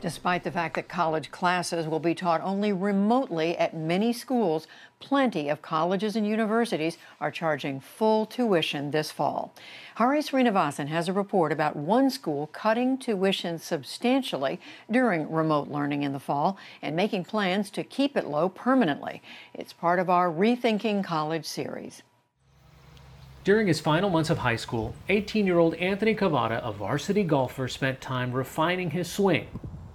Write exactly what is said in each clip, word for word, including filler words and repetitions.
Despite the fact that college classes will be taught only remotely at many schools, plenty of colleges and universities are charging full tuition this fall. Hari Srinivasan has a report about one school cutting tuition substantially during remote learning in the fall and making plans to keep it low permanently. It's part of our Rethinking College series. During his final months of high school, eighteen-year-old Anthony Cavada, a varsity golfer, spent time refining his swing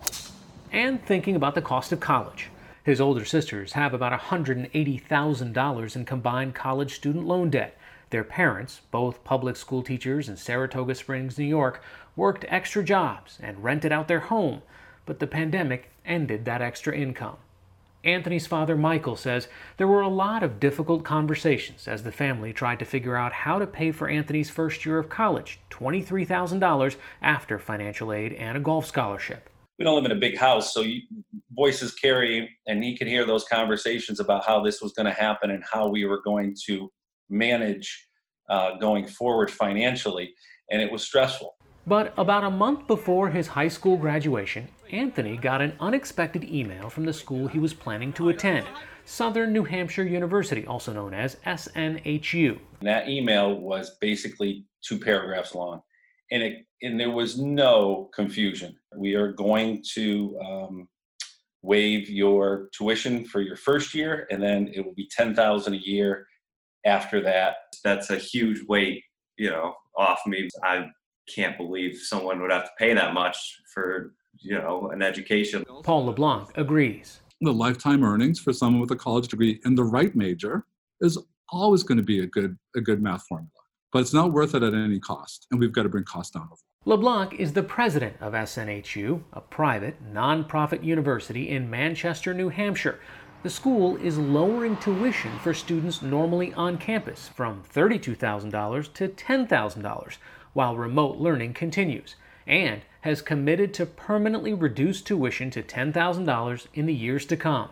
and thinking about the cost of college. His older sisters have about one hundred eighty thousand dollars in combined college student loan debt. Their parents, both public school teachers in Saratoga Springs, New York, worked extra jobs and rented out their home, but the pandemic ended that extra income. Anthony's father, Michael, says there were a lot of difficult conversations as the family tried to figure out how to pay for Anthony's first year of college, twenty-three thousand dollars after financial aid and a golf scholarship. We don't live in a big house, so you, voices carry, and he could hear those conversations about how this was going to happen and how we were going to manage uh, going forward financially, and it was stressful. But about a month before his high school graduation, Anthony got an unexpected email from the school he was planning to attend, Southern New Hampshire University, also known as S N H U. And that email was basically two paragraphs long, and it and there was no confusion. We are going to um, waive your tuition for your first year, and then it will be ten thousand dollars a year after that. That's a huge weight, you know, off me. I can't believe someone would have to pay that much for, you know, an education. Paul LeBlanc agrees. The lifetime earnings for someone with a college degree in the right major is always going to be a good a good math formula. But it's not worth it at any cost, and we've got to bring costs down. LeBlanc is the president of S N H U, a private, nonprofit university in Manchester, New Hampshire. The school is lowering tuition for students normally on campus from thirty-two thousand dollars to ten thousand dollars, while remote learning continues, and has committed to permanently reduce tuition to ten thousand dollars in the years to come.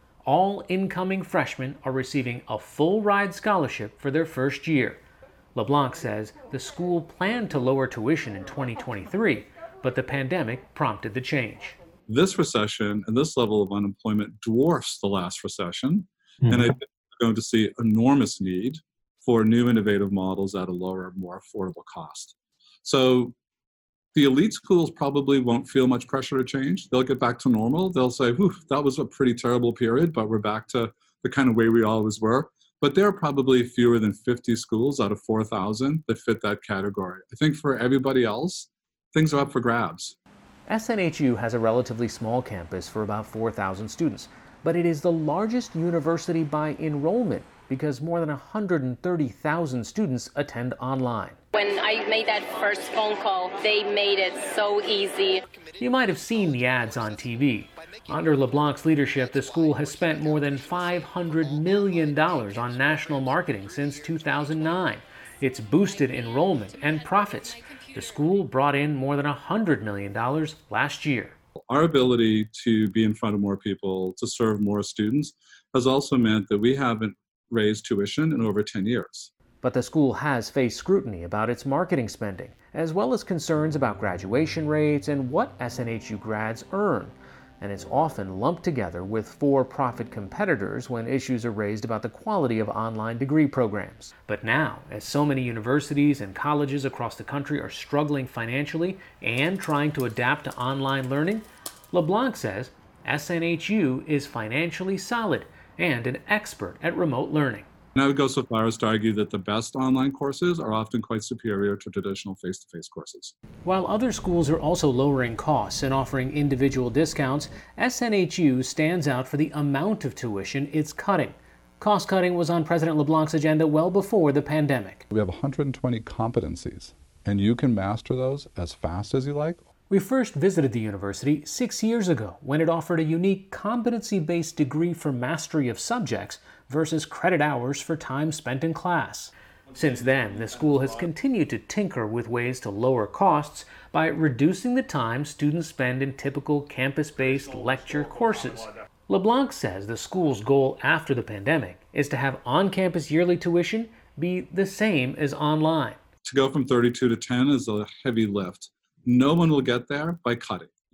All incoming freshmen are receiving a full-ride scholarship for their first year. LeBlanc says the school planned to lower tuition in twenty twenty-three, but the pandemic prompted the change. This recession and this level of unemployment dwarfs the last recession, mm-hmm. and I think we're going to see enormous need for new innovative models at a lower, more affordable cost. So the elite schools probably won't feel much pressure to change. They'll get back to normal. They'll say, whew, that was a pretty terrible period, but we're back to the kind of way we always were. But there are probably fewer than fifty schools out of four thousand that fit that category. I think for everybody else, things are up for grabs. S N H U has a relatively small campus for about four thousand students, but it is the largest university by enrollment because more than one hundred thirty thousand students attend online. When I made that first phone call, they made it so easy. You might have seen the ads on T V. Under LeBlanc's leadership, the school has spent more than five hundred million dollars on national marketing since two thousand nine. It's boosted enrollment and profits. The school brought in more than one hundred million dollars last year. Our ability to be in front of more people, to serve more students, has also meant that we haven't raised tuition in over ten years. But the school has faced scrutiny about its marketing spending, as well as concerns about graduation rates and what S N H U grads earn. And it's often lumped together with for-profit competitors when issues are raised about the quality of online degree programs. But now, as so many universities and colleges across the country are struggling financially and trying to adapt to online learning, LeBlanc says S N H U is financially solid and an expert at remote learning. And I would go so far as to argue that the best online courses are often quite superior to traditional face-to-face courses. While other schools are also lowering costs and offering individual discounts, S N H U stands out for the amount of tuition it's cutting. Cost cutting was on President LeBlanc's agenda well before the pandemic. We have one hundred twenty competencies, and you can master those as fast as you like. We first visited the university six years ago when it offered a unique competency-based degree for mastery of subjects versus credit hours for time spent in class. Since then, the school has continued to tinker with ways to lower costs by reducing the time students spend in typical campus-based lecture courses. LeBlanc says the school's goal after the pandemic is to have on-campus yearly tuition be the same as online. To go from thirty-two to ten is a heavy lift. No one will get there by cutting.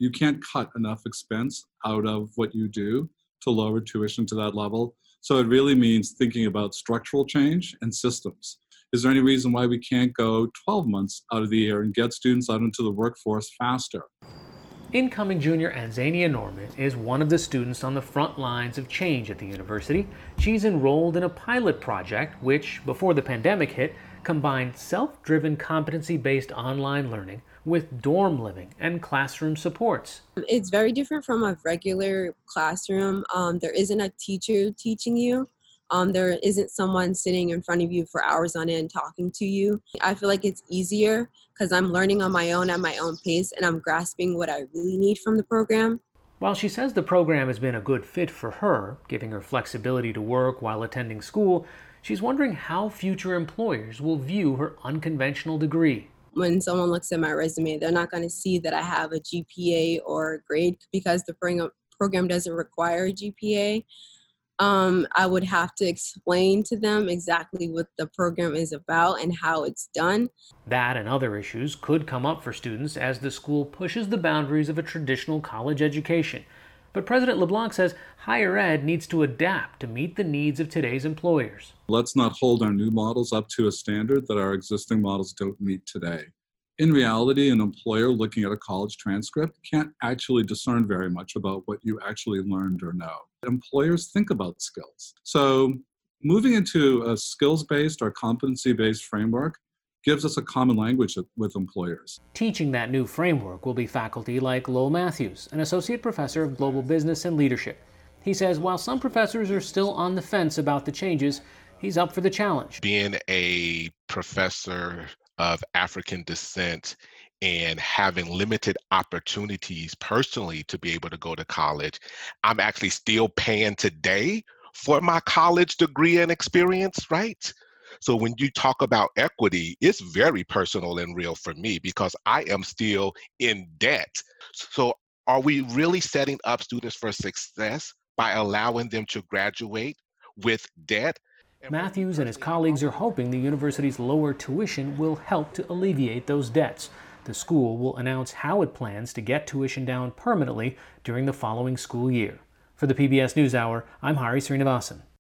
You can't cut enough expense out of what you do to lower tuition to that level. So it really means thinking about structural change and systems. Is there any reason why we can't go twelve months out of the year and get students out into the workforce faster? Incoming junior Anzania Norman is one of the students on the front lines of change at the university. She's enrolled in a pilot project which, before the pandemic hit, combined self-driven competency-based online learning with dorm living and classroom supports. It's very different from a regular classroom. Um, there isn't a teacher teaching you. Um, there isn't someone sitting in front of you for hours on end talking to you. I feel like it's easier because I'm learning on my own at my own pace and I'm grasping what I really need from the program. While she says the program has been a good fit for her, giving her flexibility to work while attending school, she's wondering how future employers will view her unconventional degree. When someone looks at my resume, they're not going to see that I have a G P A or a grade because the program doesn't require a G P A. Um, I would have to explain to them exactly what the program is about and how it's done. That and other issues could come up for students as the school pushes the boundaries of a traditional college education. But President LeBlanc says higher ed needs to adapt to meet the needs of today's employers. Let's not hold our new models up to a standard that our existing models don't meet today. In reality, an employer looking at a college transcript can't actually discern very much about what you actually learned or know. Employers think about skills. So moving into a skills-based or competency-based framework gives us a common language with employers. Teaching that new framework will be faculty like Lowell Matthews, an associate professor of global business and leadership. He says while some professors are still on the fence about the changes, he's up for the challenge. Being a professor of African descent and having limited opportunities personally to be able to go to college, I'm actually still paying today for my college degree and experience, right? So when you talk about equity, it's very personal and real for me because I am still in debt. So are we really setting up students for success by allowing them to graduate with debt? Matthews and his colleagues are hoping the university's lower tuition will help to alleviate those debts. The school will announce how it plans to get tuition down permanently during the following school year. For the P B S NewsHour, I'm Hari Srinivasan.